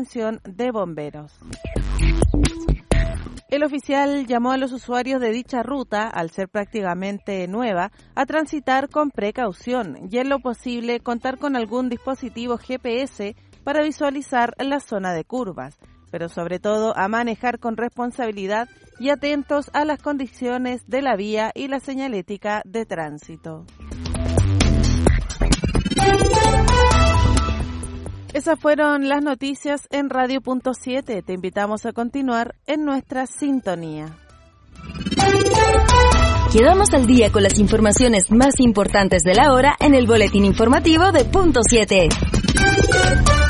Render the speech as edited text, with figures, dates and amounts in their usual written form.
de bomberos. El oficial llamó a los usuarios de dicha ruta, al ser prácticamente nueva, a transitar con precaución y en lo posible contar con algún dispositivo GPS para visualizar la zona de curvas, pero sobre todo a manejar con responsabilidad y atentos a las condiciones de la vía y la señalética de tránsito. Esas fueron las noticias en Radio.7. Te invitamos a continuar en nuestra sintonía. Quedamos al día con las informaciones más importantes de la hora en el boletín informativo de Punto 7.